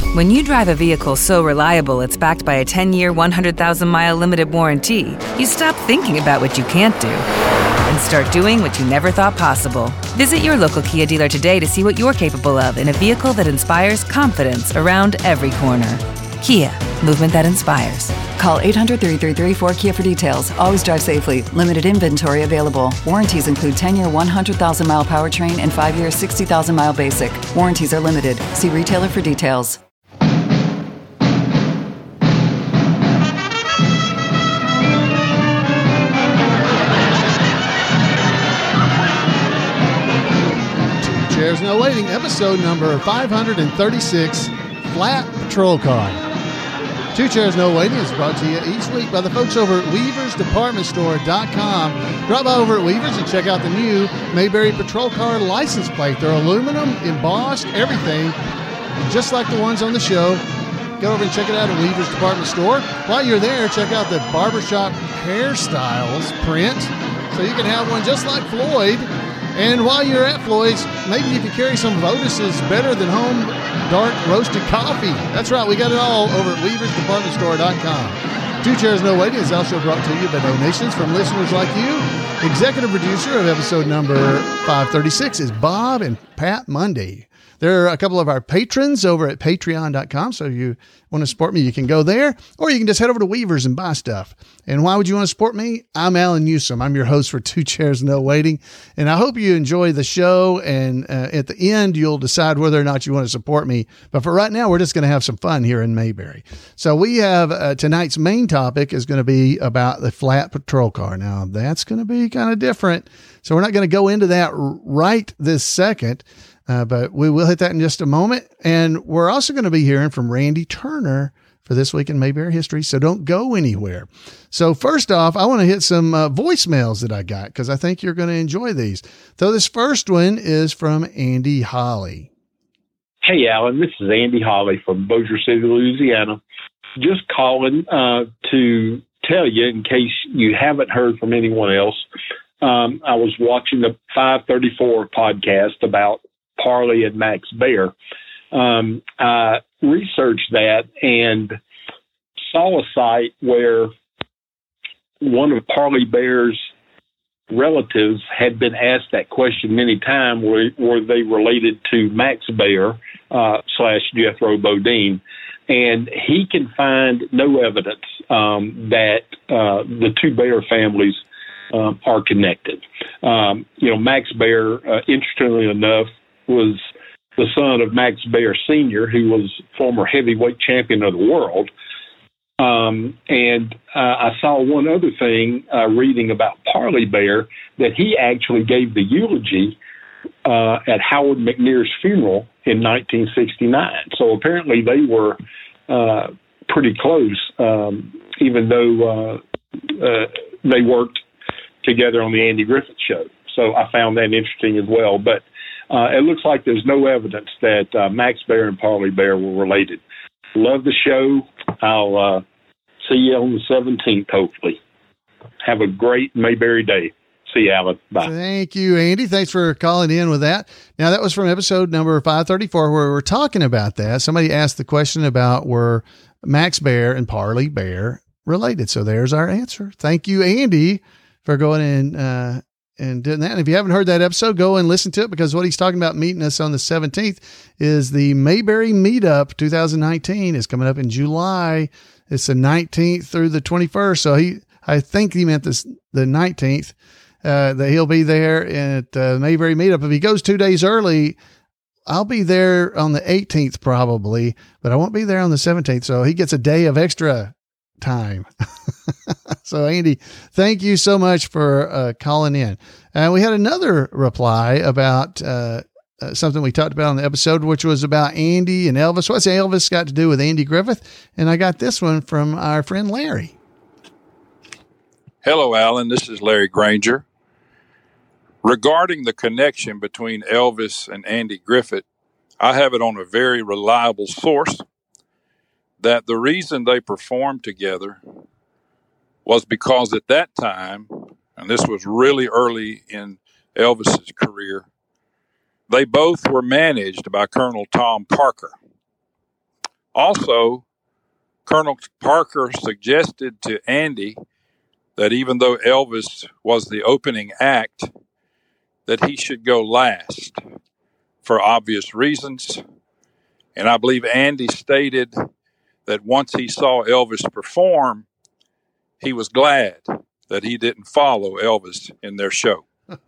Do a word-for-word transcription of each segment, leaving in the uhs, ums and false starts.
When you drive a vehicle so reliable it's backed by a ten-year, one hundred thousand mile limited warranty, you stop thinking about what you can't do and start doing what you never thought possible. Visit your local Kia dealer today to see what you're capable of in a vehicle that inspires confidence around every corner. Kia, movement that inspires. Call eight hundred, three three three, four K I A for details. Always drive safely. Limited inventory available. Warranties include ten-year, one hundred thousand mile powertrain and five-year, sixty thousand mile basic. Warranties are limited. See retailer for details. There's No Waiting, episode number five hundred thirty-six, Flat Patrol Car. Two Chairs No Waiting is brought to you each week by the folks over at Weavers Department Store dot com. Drop by over at Weavers and check out the new Mayberry Patrol Car license plate. They're aluminum, embossed, everything, just like the ones on the show. Go over and check it out at Weavers Department Store. While you're there, check out the Barbershop Hairstyles print, so you can have one just like Floyd. And while you're at Floyd's, maybe if you carry some of Otis's Better Than Home dark roasted coffee. That's right, we got it all over at Weavers Department Store dot com. Two Chairs No Waiting is also brought to you by donations from listeners like you. Executive producer of episode number five thirty-six is Bob and Pat Mundy. There are a couple of our patrons over at patreon dot com, so if you want to support me, you can go there, or you can just head over to Weavers and buy stuff. And why would you want to support me? I'm Alan Newsom. I'm your host for Two Chairs No Waiting, and I hope you enjoy the show, and uh, at the end, you'll decide whether or not you want to support me. But for right now, we're just going to have some fun here in Mayberry. So we have uh, tonight's main topic is going to be about the flat patrol car. Now, that's going to be kind of different, so we're not going to go into that right this second. Uh, but we will hit that in just a moment. And we're also going to be hearing from Randy Turner for This Week in Mayberry History. So don't go anywhere. So first off, I want to hit some uh, voicemails that I got, because I think you're going to enjoy these. So this first one is from Andy Holly. Hey, Alan, this is Andy Holly from Bossier City, Louisiana. Just calling uh, to tell you, in case you haven't heard from anyone else, um, I was watching the five thirty-four podcast about Parley and Max Baer. Um, I researched that and saw a site where one of Parley Baer's relatives had been asked that question many times, were, were they related to Max Baer uh, slash Jethro Bodine? And he can find no evidence um, that uh, the two Baer families um, are connected. Um, you know, Max Baer, uh, interestingly enough, was the son of Max Baer Senior, who was former heavyweight champion of the world. Um, and uh, I saw one other thing uh, reading about Parley Baer, that he actually gave the eulogy uh, at Howard McNear's funeral in nineteen sixty-nine. So apparently they were uh, pretty close, um, even though uh, uh, they worked together on the Andy Griffith Show. So I found that interesting as well. But Uh, it looks like there's no evidence that uh, Max Baer and Parley Baer were related. Love the show. I'll uh, see you on the seventeenth, hopefully. Have a great Mayberry day. See you, Alan. Bye. Thank you, Andy. Thanks for calling in with that. Now, that was from episode number five thirty-four, where we're talking about that. Somebody asked the question about were Max Baer and Parley Baer related. So there's our answer. Thank you, Andy, for going in uh, and doing that. And if you haven't heard that episode, go and listen to it, because what he's talking about meeting us on the seventeenth is the Mayberry Meetup twenty nineteen is coming up in July. It's the nineteenth through the twenty-first. So he, I think he meant this, the nineteenth, uh, that he'll be there at uh, Mayberry Meetup. If he goes two days early, I'll be there on the eighteenth probably, but I won't be there on the seventeenth. So he gets a day of extra time. So Andy, thank you so much for uh, calling in. And uh, we had another reply about uh, uh, something we talked about on the episode, which was about Andy and Elvis. What's Elvis got to do with Andy Griffith? And I got this one from our friend Larry. Hello, Alan. This is Larry Granger. Regarding the connection between Elvis and Andy Griffith, I have it on a very reliable source that the reason they performed together was because at that time, and this was really early in Elvis's career, they both were managed by Colonel Tom Parker. Also, Colonel Parker suggested to Andy that even though Elvis was the opening act, that he should go last for obvious reasons. And I believe Andy stated that once he saw Elvis perform, he was glad that he didn't follow Elvis in their show.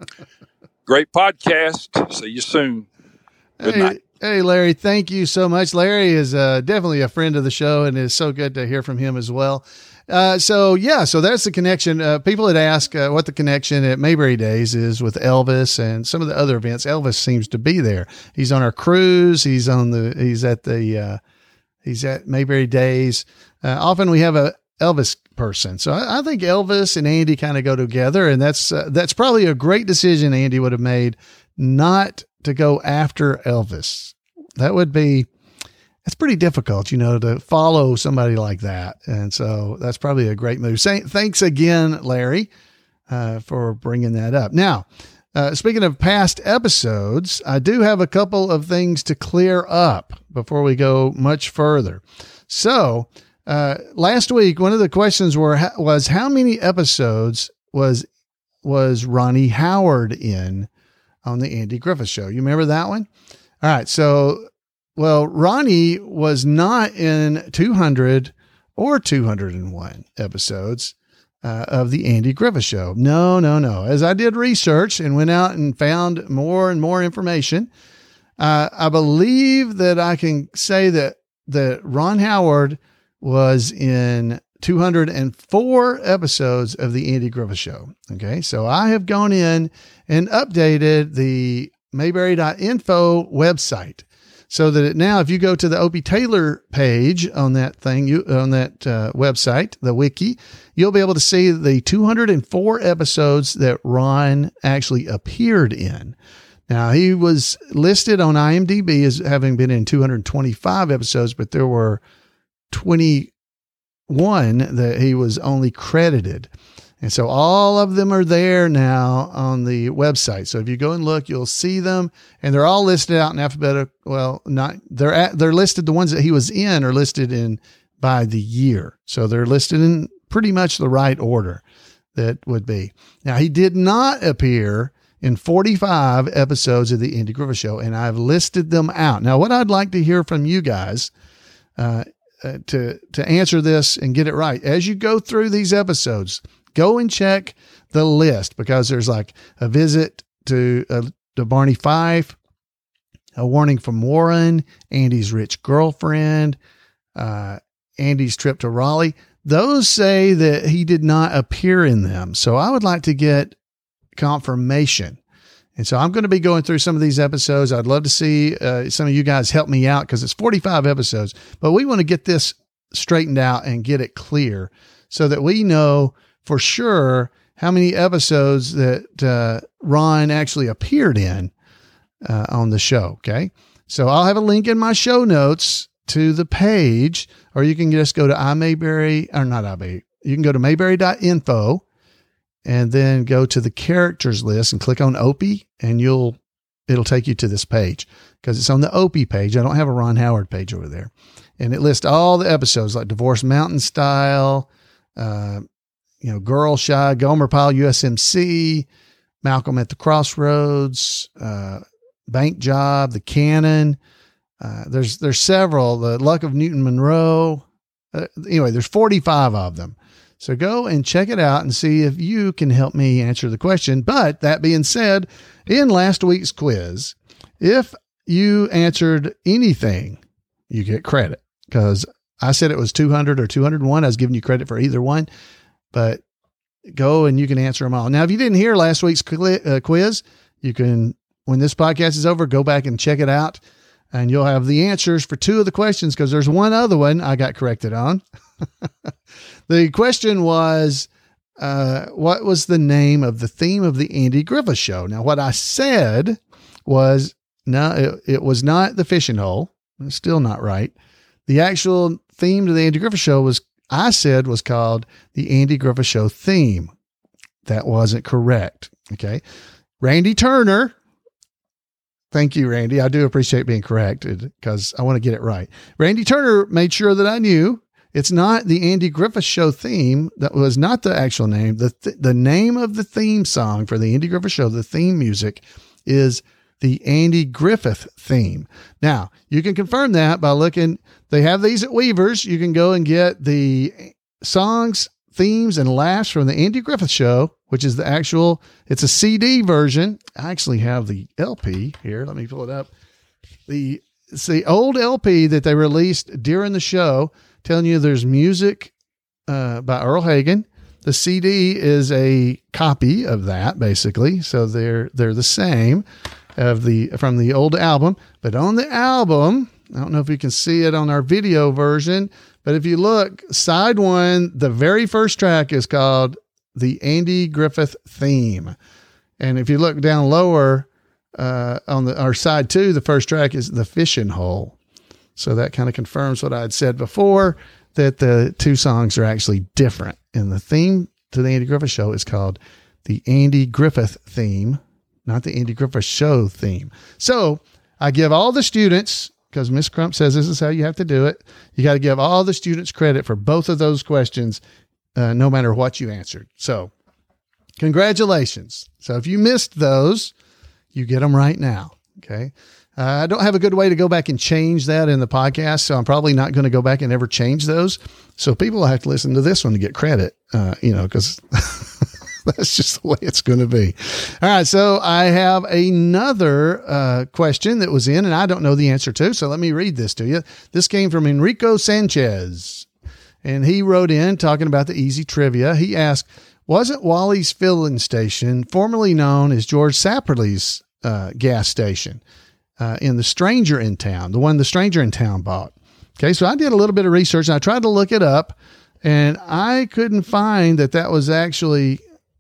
Great podcast. See you soon. Good hey, night. Hey, Larry, thank you so much. Larry is uh, definitely a friend of the show, and it's so good to hear from him as well. Uh, so, yeah, so that's the connection. Uh, people had asked uh, what the connection at Mayberry Days is with Elvis and some of the other events. Elvis seems to be there. He's on our cruise. He's on the, he's at the, uh, he's at Mayberry Days. Uh, often we have a Elvis person. So I, I think Elvis and Andy kind of go together, and that's, uh, that's probably a great decision Andy would have made not to go after Elvis. That would be, it's pretty difficult, you know, to follow somebody like that. And so that's probably a great move. Say, thanks again, Larry, uh, for bringing that up. Now, uh, speaking of past episodes, I do have a couple of things to clear up before we go much further. So, uh, last week, one of the questions were, was how many episodes was, was Ronnie Howard in on the Andy Griffith Show? You remember that one? All right. So, well, Ronnie was not in two hundred or two hundred one episodes uh, of the Andy Griffith Show. No, no, no. As I did research and went out and found more and more information, uh, I believe that I can say that, that Ron Howard was in two hundred four episodes of the Andy Griffith Show. Okay. So I have gone in and updated the Mayberry dot info website, so that it, now if you go to the Opie Taylor page on that thing, you on that uh, website, the wiki, you'll be able to see the two hundred four episodes that Ron actually appeared in. Now, he was listed on IMDb as having been in two hundred twenty-five episodes, but there were twenty-one that he was only credited. And so all of them are there now on the website. So if you go and look, you'll see them, and they're all listed out in alphabetical. Well, not they're at, they're listed. The ones that he was in are listed in by the year. So they're listed in pretty much the right order that would be. Now, he did not appear in forty-five episodes of the Andy Griffith Show, and I've listed them out. Now, what I'd like to hear from you guys, uh, uh, to, to answer this and get it right, as you go through these episodes, go and check the list, because there's like a visit to, uh, to Barney Fife, a warning from Warren, Andy's rich girlfriend, uh, Andy's trip to Raleigh. Those say that he did not appear in them. So I would like to get confirmation. And so I'm going to be going through some of these episodes. I'd love to see uh, some of you guys help me out, because it's forty-five episodes, but we want to get this straightened out and get it clear so that we know for sure how many episodes that uh, Ron actually appeared in uh, on the show. Okay. So I'll have a link in my show notes to the page, or you can just go to iMayberry, or not iMayberry. You can go to Mayberry dot info and then go to the characters list and click on Opie, and you'll, it'll take you to this page, because it's on the Opie page. I don't have a Ron Howard page over there, and it lists all the episodes like Divorce Mountain Style, uh, you know, Girl Shy, Gomer Pyle, U S M C, Malcolm at the Crossroads, uh, Bank Job, The Cannon. Uh, there's, there's several, The Luck of Newton Monroe. Uh, anyway, there's forty-five of them. So go and check it out and see if you can help me answer the question. But that being said, in last week's quiz, if you answered anything, you get credit, because I said it was two hundred or two hundred one. I was giving you credit for either one. But go and you can answer them all. Now, if you didn't hear last week's quiz, you can, when this podcast is over, go back and check it out, and you'll have the answers for two of the questions, because there's one other one I got corrected on. The question was, uh, what was the name of the theme of the Andy Griffith Show? Now, what I said was, no, it, it was not the fishing hole. It's still not right. The actual theme to the Andy Griffith Show was, I said, was called the Andy Griffith Show theme. That wasn't correct. Okay. Randy Turner Thank you, Randy. I do appreciate being corrected because I want to get it right. Randy Turner made sure that I knew it's not the Andy Griffith Show theme. That was not the actual name. The, th- the name of the theme song for the Andy Griffith Show, the theme music, is the Andy Griffith theme. Now, you can confirm that by looking. They have these at Weaver's. You can go and get the songs, themes, and laughs from the Andy Griffith Show, which is the actual, it's a C D version. I actually have the L P here. Let me pull it up. The, it's the old L P that they released during the show, telling you there's music uh, by Earl Hagen. The C D is a copy of that, basically. So they're, they're the same of the, from the old album, but on the album, I don't know if you can see it on our video version, but if you look, side one, the very first track is called the Andy Griffith Theme. And if you look down lower uh, on the our side two, the first track is the Fishing Hole. So that kind of confirms what I had said before, that the two songs are actually different. And the theme to the Andy Griffith Show is called the Andy Griffith Theme, not the Andy Griffith Show theme. So I give all the students, because Miss Crump says this is how you have to do it, you got to give all the students credit for both of those questions, uh, no matter what you answered. So congratulations. So if you missed those, you get them right now. Okay. Uh, I don't have a good way to go back and change that in the podcast, so I'm probably not going to go back and ever change those. So people will have to listen to this one to get credit, uh, you know, because that's just the way it's going to be. All right. So I have another uh, question that was in, and I don't know the answer to. So let me read this to you. This came from Enrico Sanchez, and he wrote in talking about the easy trivia. He asked, wasn't Wally's filling station formerly known as George Sapperly's uh, gas station uh, in The Stranger in Town, the one the Stranger in Town bought? Okay. So I did a little bit of research and I tried to look it up, and I couldn't find that that was actually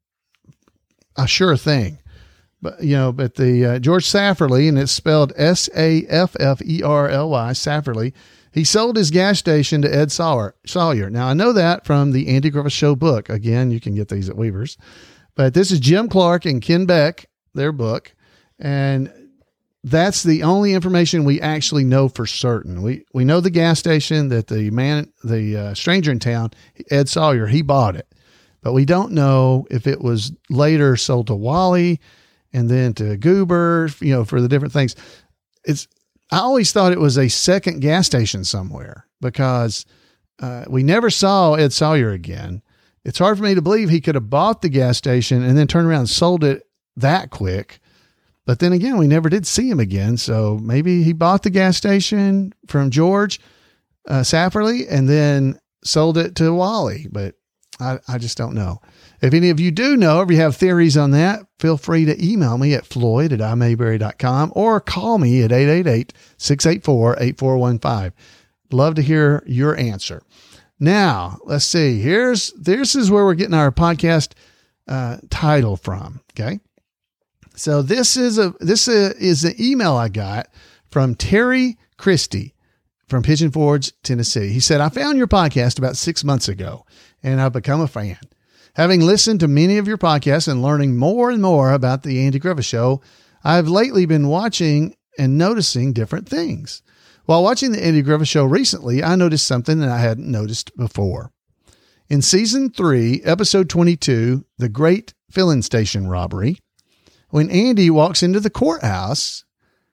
a sure thing. But, you know, but the uh, George Safferly, and it's spelled S A F F E R L Y, Safferly, he sold his gas station to Ed Sawyer. Sawyer. Now, I know that from the Andy Griffith Show book. Again, you can get these at Weaver's. But this is Jim Clark and Ken Beck, their book. And that's the only information we actually know for certain. We we know the gas station that the man, the uh, Stranger in Town, Ed Sawyer, he bought it. But we don't know if it was later sold to Wally and then to Goober, you know, for the different things. It's, I always thought it was a second gas station somewhere because uh, we never saw Ed Sawyer again. It's hard for me to believe he could have bought the gas station and then turned around and sold it that quick. But then again, we never did see him again. So maybe he bought the gas station from George uh, Safferly and then sold it to Wally. But I, I just don't know. If any of you do know, if you have theories on that, feel free to email me at floyd at i mayberry dot com or call me at eight eight eight, six eight four, eight four one five. Love to hear your answer. Now, let's see. Here's, this is where we're getting our podcast uh, title from. Okay. So this is a, this is an email I got from Terry Christie from Pigeon Forge, Tennessee. He said, I found your podcast about six months ago and I've become a fan. Having listened to many of your podcasts and learning more and more about the Andy Griffith Show, I've lately been watching and noticing different things. While watching the Andy Griffith Show recently, I noticed something that I hadn't noticed before. In season three, episode twenty-two, The Great Filling Station Robbery, when Andy walks into the courthouse,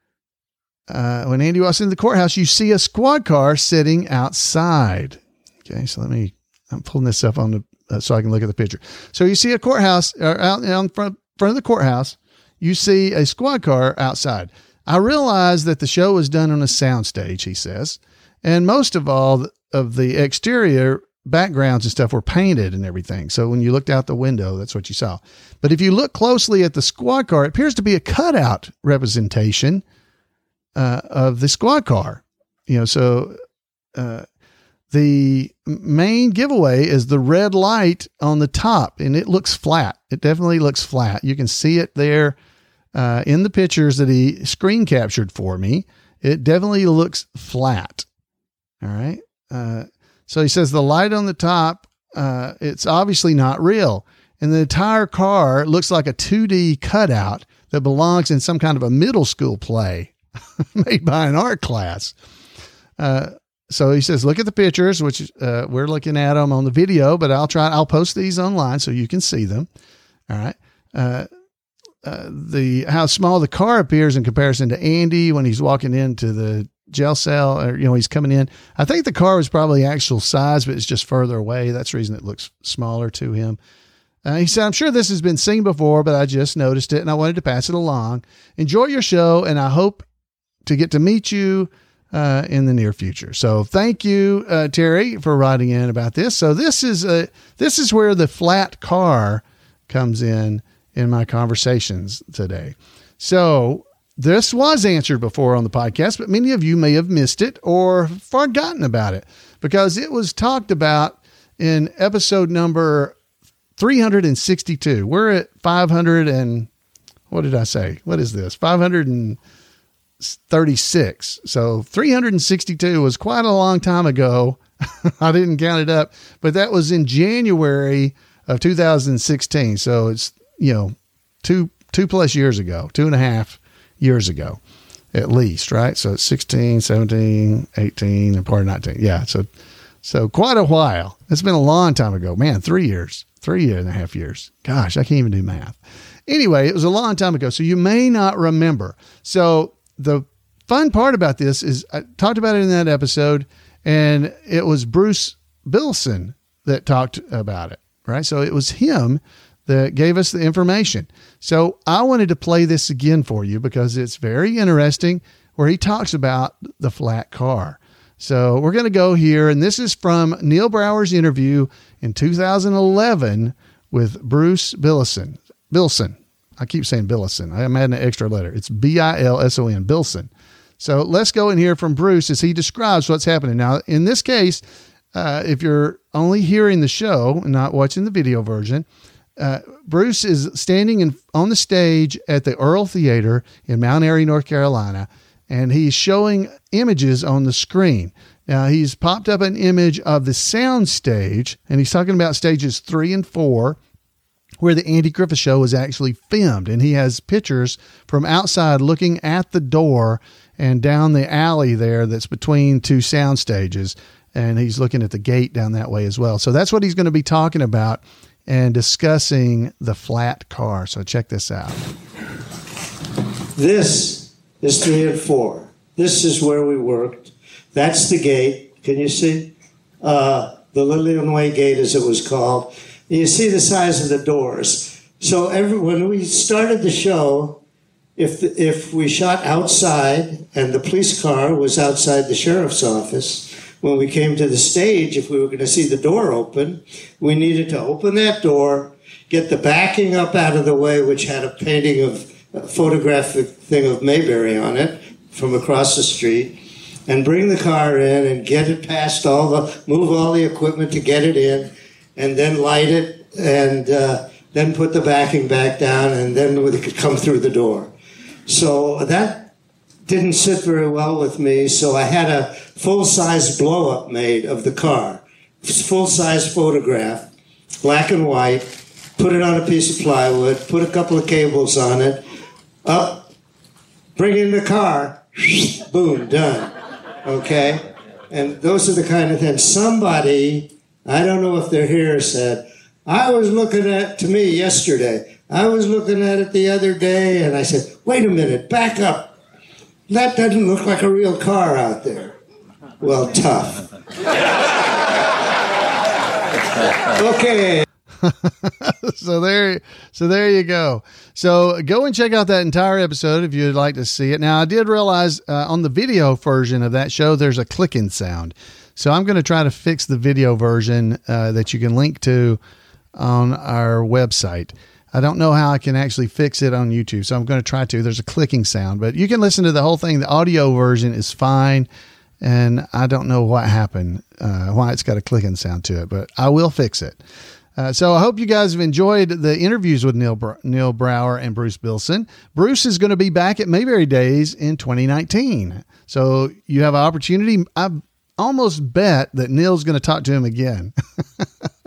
uh, when Andy walks into the courthouse, you see a squad car sitting outside. Okay, so let me, I'm pulling this up on the, uh, so I can look at the picture. So you see a courthouse uh, out in front, front of the courthouse. You see a squad car outside. I realized that the show was done on a soundstage, he says, and most of all of the exterior backgrounds and stuff were painted and everything. So when you looked out the window, that's what you saw. But if you look closely at the squad car, it appears to be a cutout representation uh, of the squad car. You know, so uh, the main giveaway is the red light on the top, and it looks flat. It definitely looks flat. You can see it there uh, in the pictures that he screen captured for me. It definitely looks flat. All right. Uh, So he says the light on the top, uh, it's obviously not real. And the entire car looks like a two D cutout that belongs in some kind of a middle school play made by an art class. Uh, so he says, look at the pictures, which uh, we're looking at them on the video, but I'll try, I'll post these online so you can see them. All right. Uh, uh, the, how small the car appears in comparison to Andy when he's walking into the jail cell, or, you know, he's coming in. I think the car was probably actual size, but it's just further away. That's the reason it looks smaller to him. Uh, he said, I'm sure this has been seen before, but I just noticed it and I wanted to pass it along. Enjoy your show, and I hope to get to meet you uh, in the near future. So thank you, uh, Terry, for writing in about this. So this is a, this is where the flat car comes in in my conversations today. So this was answered before on the podcast, but many of you may have missed it or forgotten about it because it was talked about in episode number three hundred sixty-two. We're at five hundred and what did I say? What is this? five hundred thirty-six. So three hundred sixty-two was quite a long time ago. I didn't count it up, but that was in January of two thousand sixteen. So it's, you know, two, two plus years ago, two and a half years ago, at least, right? So it's sixteen, seventeen, eighteen, and part of nineteen. Yeah. So, so quite a while. It's been a long time ago, man, three years. Three and a half years. Gosh, I can't even do math. Anyway, it was a long time ago, so you may not remember. So the fun part about this is I talked about it in that episode, and it was Bruce Billson that talked about it, right? So it was him that gave us the information. So I wanted to play this again for you because it's very interesting where he talks about the flat car. So we're going to go here, and this is from Neil Brower's interview in two thousand eleven with Bruce Billson. Billson. I keep saying Billson. I'm adding an extra letter. It's B I L S O N, Billson. So let's go and hear from Bruce as he describes what's happening. Now, in this case, uh, if you're only hearing the show and not watching the video version, uh, Bruce is standing in, on the stage at the Earl Theater in Mount Airy, North Carolina, and he's showing images on the screen. Now, he's popped up an image of the sound stage, and he's talking about stages three and four, where the Andy Griffith Show was actually filmed. And he has pictures from outside looking at the door and down the alley there that's between two sound stages. And he's looking at the gate down that way as well. So that's what he's going to be talking about and discussing the flat car. So check this out. This is three and four. This is where we worked. That's the gate. Can you see? Uh, the Lillian Way Gate, as it was called. And you see the size of the doors. So every, when we started the show, if the, if we shot outside and the police car was outside the sheriff's office, when we came to the stage, if we were going to see the door open, we needed to open that door, get the backing up out of the way, which had a painting of a photographic thing of Mayberry on it from across the street, and bring the car in and get it past all the, move all the equipment to get it in, and then light it, and uh, then put the backing back down, and then we could come through the door. So that didn't sit very well with me, so I had a full-size blow-up made of the car, full-size photograph, black and white, put it on a piece of plywood, put a couple of cables on it, up, bring in the car, boom, done. Okay? And those are the kind of things. Somebody, I don't know if they're here, said, I was looking at, to me yesterday, I was looking at it the other day, and I said, wait a minute, back up. That doesn't look like a real car out there. Well, tough. Okay. so there, so there you go. So go and check out that entire episode if you'd like to see it. Now, I did realize uh, on the video version of that show, there's a clicking sound. So I'm going to try to fix the video version uh, that you can link to on our website. I don't know how I can actually fix it on YouTube, so I'm going to try to. There's a clicking sound, but you can listen to the whole thing. The audio version is fine, and I don't know what happened, uh, why it's got a clicking sound to it, but I will fix it. Uh, so I hope you guys have enjoyed the interviews with Neil Br- Neil Brower and Bruce Billson. Bruce is going to be back at Mayberry Days in twenty nineteen. So you have an opportunity. I almost bet that Neil's going to talk to him again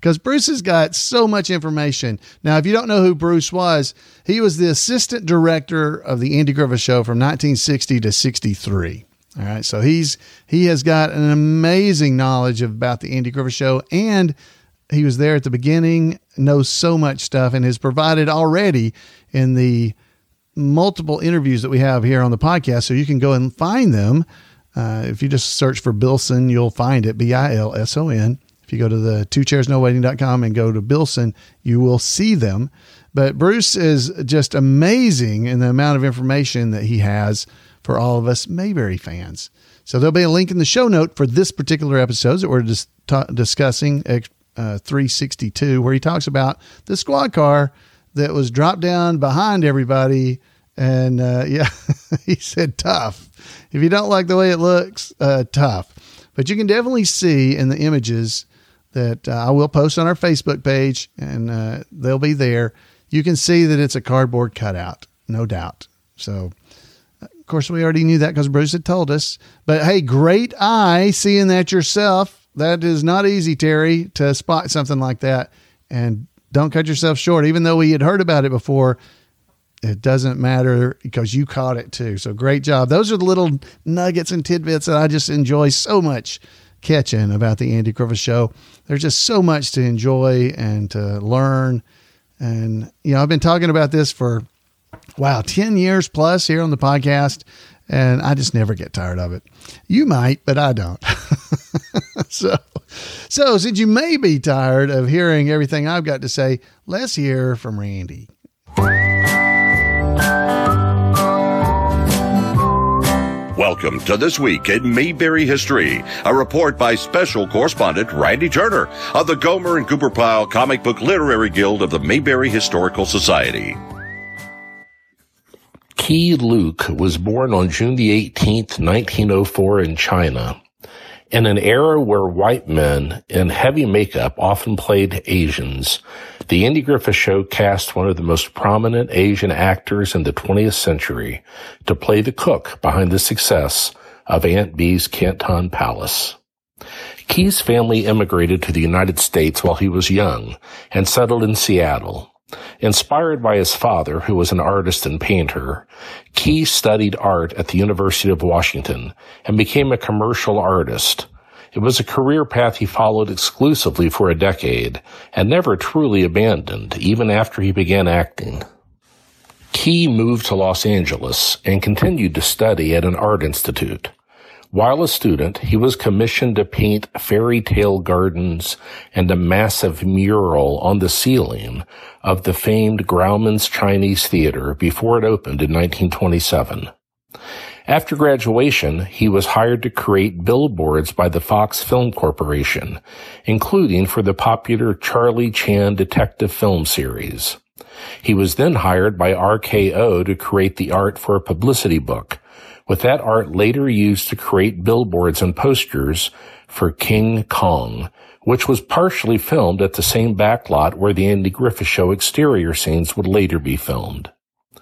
because Bruce has got so much information. Now, if you don't know who Bruce was, he was the assistant director of the Andy Griffith Show from nineteen sixty to sixty-three. All right. So he's, he has got an amazing knowledge about the Andy Griffith Show, and he was there at the beginning, knows so much stuff, and has provided already in the multiple interviews that we have here on the podcast. So you can go and find them. Uh, if you just search for Bilson, you'll find it, B I L S O N. If you go to the two chairs no waiting dot com and go to Bilson, you will see them. But Bruce is just amazing in the amount of information that he has for all of us Mayberry fans. So there'll be a link in the show note for this particular episode that we're just ta- discussing, uh, three sixty-two, where he talks about the squad car that was dropped down behind everybody. And uh, yeah, he said tough. If you don't like the way it looks, uh, tough. But you can definitely see in the images that uh, I will post on our Facebook page, and uh, they'll be there. You can see that it's a cardboard cutout, no doubt. So, of course, we already knew that because Bruce had told us. But hey, great eye seeing that yourself. That is not easy, Terry, to spot something like that. And don't cut yourself short. Even though we had heard about it before, it doesn't matter because you caught it too. So great job. Those are the little nuggets and tidbits that I just enjoy so much catching about the Andy Griffith Show. There's just so much to enjoy and to learn. And, you know, I've been talking about this for, wow, ten years plus here on the podcast, and I just never get tired of it. You might, but I don't. so, so since you may be tired of hearing everything I've got to say, let's hear from Randy. Welcome to This Week in Mayberry History, a report by special correspondent Randy Turner of the Gomer and Cooper Pyle Comic Book Literary Guild of the Mayberry Historical Society. Key Luke was born on June the eighteenth, nineteen oh four in China. In an era where white men in heavy makeup often played Asians, the Andy Griffith Show cast one of the most prominent Asian actors in the twentieth century to play the cook behind the success of Aunt Bee's Canton Palace. Key's family immigrated to the United States while he was young and settled in Seattle. Inspired by his father, who was an artist and painter, Key studied art at the University of Washington and became a commercial artist. It was a career path he followed exclusively for a decade and never truly abandoned, even after he began acting. Key moved to Los Angeles and continued to study at an art institute. While a student, he was commissioned to paint fairy tale gardens and a massive mural on the ceiling of the famed Grauman's Chinese Theater before it opened in nineteen twenty-seven. After graduation, he was hired to create billboards by the Fox Film Corporation, including for the popular Charlie Chan detective film series. He was then hired by R K O to create the art for a publicity book, with that art later used to create billboards and posters for King Kong, which was partially filmed at the same backlot where the Andy Griffith Show exterior scenes would later be filmed.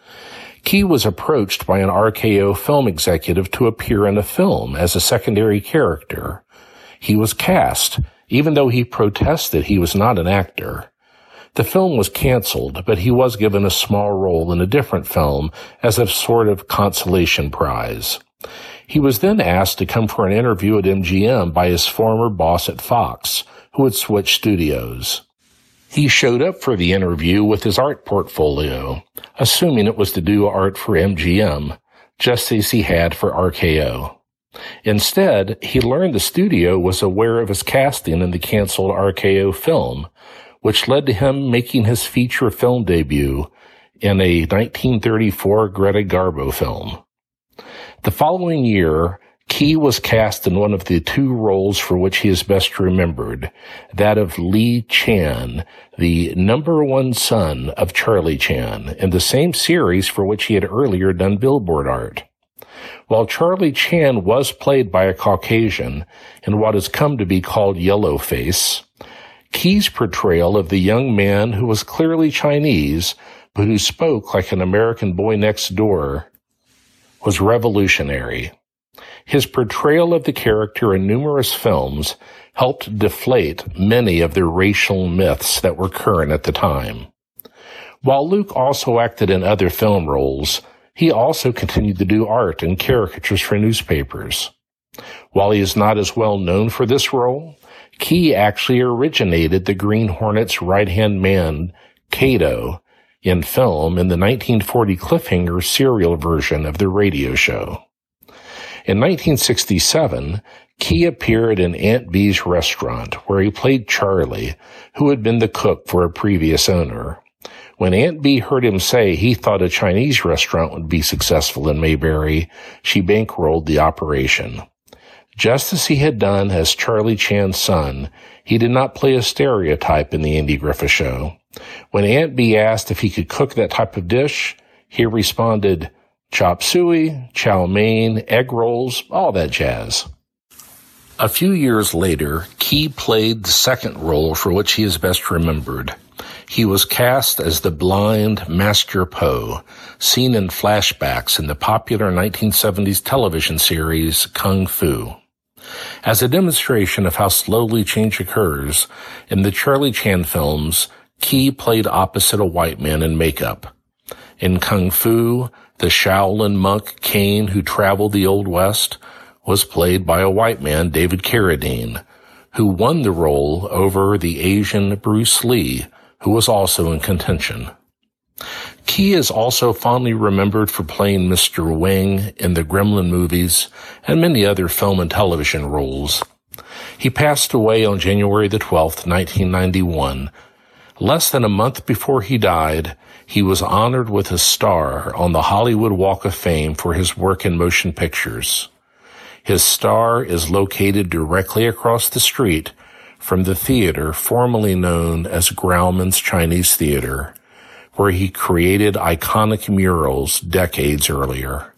Key was approached by an R K O film executive to appear in a film as a secondary character. He was cast, even though he protested he was not an actor. The film was canceled, but he was given a small role in a different film as a sort of consolation prize. He was then asked to come for an interview at M G M by his former boss at Fox, who had switched studios. He showed up for the interview with his art portfolio, assuming it was to do art for M G M, just as he had for R K O. Instead, he learned the studio was aware of his casting in the canceled R K O film, which led to him making his feature film debut in a nineteen thirty-four Greta Garbo film. The following year, Key was cast in one of the two roles for which he is best remembered, that of Lee Chan, the number one son of Charlie Chan, in the same series for which he had earlier done billboard art. While Charlie Chan was played by a Caucasian in what has come to be called yellowface, Key's portrayal of the young man who was clearly Chinese, but who spoke like an American boy next door, was revolutionary. His portrayal of the character in numerous films helped deflate many of the racial myths that were current at the time. While Luke also acted in other film roles, he also continued to do art and caricatures for newspapers. While he is not as well known for this role, Key actually originated the Green Hornet's right-hand man, Kato, in film in the nineteen forty Cliffhanger serial version of the radio show. In nineteen sixty-seven, Key appeared in Aunt Bee's restaurant, where he played Charlie, who had been the cook for a previous owner. When Aunt Bee heard him say he thought a Chinese restaurant would be successful in Mayberry, she bankrolled the operation. Just as he had done as Charlie Chan's son, he did not play a stereotype in the Andy Griffith Show. When Aunt Bee asked if he could cook that type of dish, he responded, chop suey, chow mein, egg rolls, all that jazz. A few years later, Key played the second role for which he is best remembered. He was cast as the blind Master Po, seen in flashbacks in the popular nineteen seventies television series Kung Fu. As a demonstration of how slowly change occurs, in the Charlie Chan films, Key played opposite a white man in makeup. In Kung Fu, the Shaolin monk Caine, who traveled the Old West, was played by a white man, David Carradine, who won the role over the Asian Bruce Lee, who was also in contention. Key is also fondly remembered for playing Mister Wing in the Gremlin movies and many other film and television roles. He passed away on January the twelfth, nineteen ninety-one. Less than a month before he died, he was honored with a star on the Hollywood Walk of Fame for his work in motion pictures. His star is located directly across the street from the theater formerly known as Grauman's Chinese Theater, where he created iconic murals decades earlier.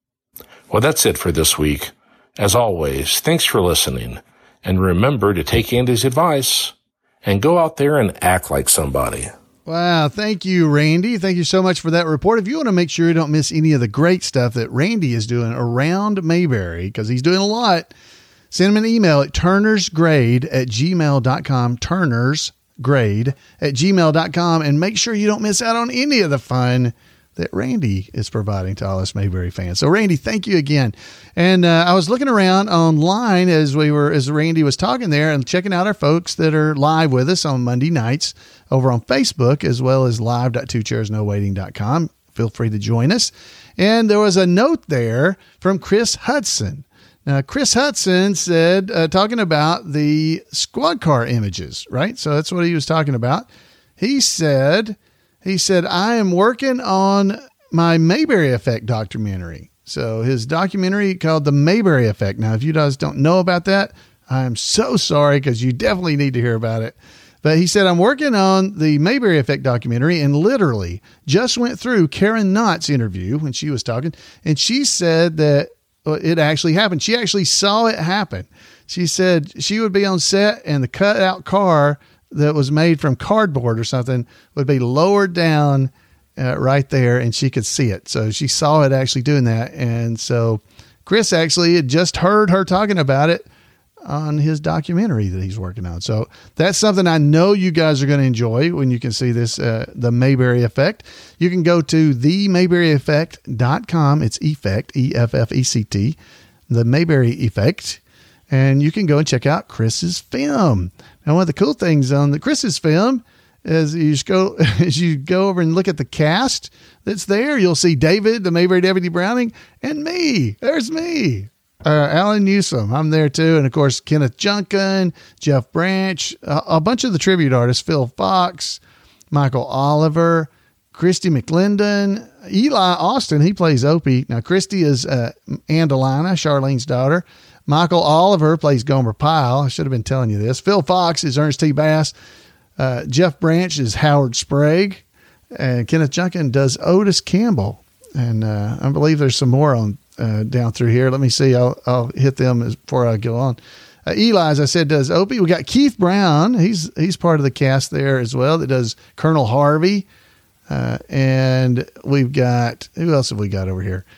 Well, that's it for this week. As always, thanks for listening, and remember to take Andy's advice and go out there and act like somebody. Wow. Thank you, Randy. Thank you so much for that report. If you want to make sure you don't miss any of the great stuff that Randy is doing around Mayberry, because he's doing a lot, send him an email at turnersgrade at gmail dot com, turnersgrade at gmail dot com, and make sure you don't miss out on any of the fun that Randy is providing to all us Mayberry fans. So Randy, thank you again. And uh, I was looking around online as we were, as Randy was talking there, and checking out our folks that are live with us on Monday nights over on Facebook, as well as live dot two chairs no waiting dot com. Feel free to join us. And there was a note there from Chris Hudson. Now, Chris Hudson said, uh, talking about the squad car images, right? So that's what he was talking about. He said, he said, I am working on my Mayberry Effect documentary. So his documentary called The Mayberry Effect. Now, if you guys don't know about that, I'm so sorry, because you definitely need to hear about it. But he said, I'm working on the Mayberry Effect documentary, and literally just went through Karen Knott's interview when she was talking. And she said that it actually happened. She actually saw it happen. She said she would be on set and the cutout car that was made from cardboard or something would be lowered down uh, right there, and she could see it. So she saw it actually doing that. And so Chris actually had just heard her talking about it on his documentary that he's working on. So that's something I know you guys are going to enjoy when you can see this, uh, the Mayberry Effect. You can go to the mayberry effect dot com. It's effect, E F F E C T, the Mayberry Effect. And you can go and check out Chris's film. Now, one of the cool things on the Chris's film is you just go, as you go over and look at the cast that's there, you'll see David, the Mayberry Deputy Browning, and me. There's me. Uh, Alan Newsom, I'm there too. And of course, Kenneth Junkin, Jeff Branch, uh, a bunch of the tribute artists, Phil Fox, Michael Oliver, Christy McLendon, Eli Austin. He plays Opie. Now, Christy is uh, Andalina, Charlene's daughter. Michael Oliver plays Gomer Pyle. I should have been telling you this. Phil Fox is Ernest T. Bass. Uh, Jeff Branch is Howard Sprague. And Kenneth Junkin does Otis Campbell. And uh, I believe there's some more on Uh, down through here. Let me see. I'll, I'll hit them as, before I go on. Uh, Eli, as I said, does Opie. We got Keith Brown. He's, he's part of the cast there as well. That does Colonel Harvey. Uh, and we've got, who else have we got over here?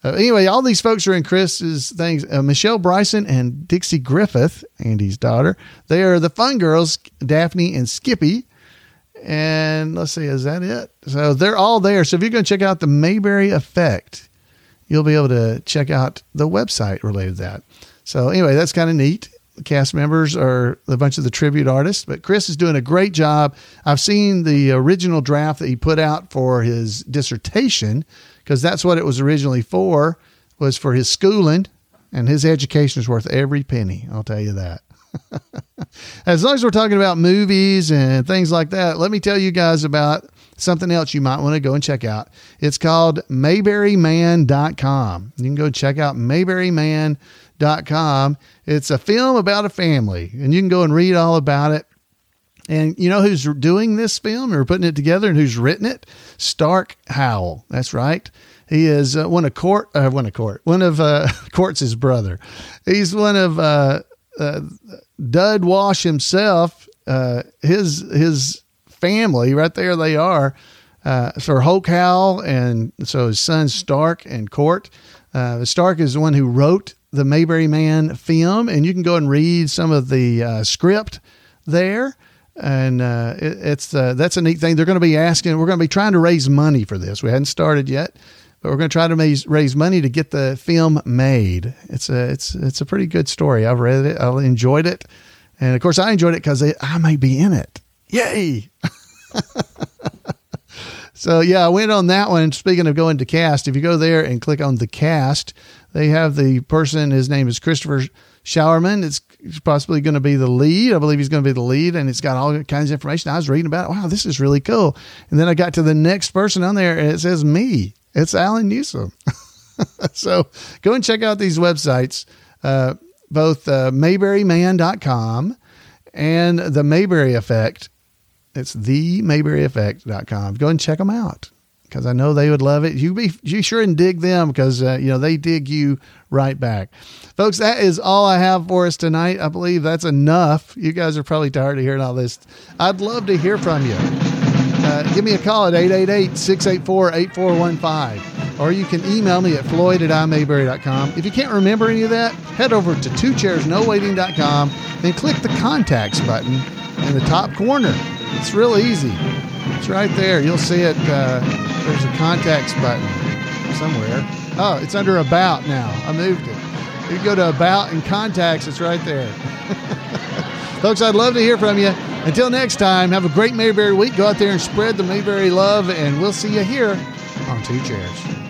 Uh, anyway, all these folks are in Chris's things. Uh, Michelle Bryson and Dixie Griffith, Andy's daughter. They are the fun girls, Daphne and Skippy. And let's see, is that it? So they're all there. So if you're going to check out the Mayberry Effect, you'll be able to check out the website related to that. So anyway, that's kind of neat. The cast members are a bunch of the tribute artists, but Chris is doing a great job. I've seen the original draft that he put out for his dissertation, because that's what it was originally for, was for his schooling, and his education is worth every penny. I'll tell you that. As long as we're talking about movies and things like that, let me tell you guys about something else you might want to go and check out. It's called Mayberry Man dot com. You can go check out Mayberry Man dot com. It's a film about a family, and you can go and read all about it. And you know who's doing this film or putting it together and who's written it? Stark Howell. That's right. He is uh, one of Court, uh, one of Court, one of uh, Court's brother. He's one of uh, uh, Dud Wash himself. Uh, his his family right there. They are uh, for Hoke Howell, and so his sons Stark and Court. Uh, Stark is the one who wrote the Mayberry Man film, and you can go and read some of the uh, script there. And uh, it, it's uh, that's a neat thing. They're going to be asking. We're going to be trying to raise money for this. We hadn't started yet, but we're going to try to raise, raise money to get the film made. It's a it's it's a pretty good story. I've read it. I enjoyed it, and of course I enjoyed it because I may be in it. Yay! So yeah, I went on that one. Speaking of going to cast, if you go there and click on the cast, they have the person. His name is Christopher Showerman. It's possibly going to be the lead. I believe he's going to be the lead, and it's got all kinds of information. I was reading about it. Wow, this is really cool. And then I got to the next person on there, and it says me. It's Alan Newsom. So go and check out these websites, uh, both uh, Mayberry Man dot com and the Mayberry Effect. It's the Mayberry Effect dot com. Go and check them out, because I know they would love it. You be you sure and dig them, because uh, you know they dig you right back. Folks, that is all I have for us tonight. I believe that's enough. You guys are probably tired of hearing all this. I'd love to hear from you. Uh, give me a call at eight eight eight, six eight four, eight four one five, or you can email me at floyd at i mayberry dot com. If you can't remember any of that, head over to two chairs no waiting dot com and click the contacts button in the top corner. It's real easy. It's right there. You'll see it. Uh, there's a contacts button somewhere. Oh, it's under About now. I moved it. You go to About and Contacts. It's right there. Folks, I'd love to hear from you. Until next time, have a great Mayberry week. Go out there and spread the Mayberry love, and we'll see you here on Two Chairs.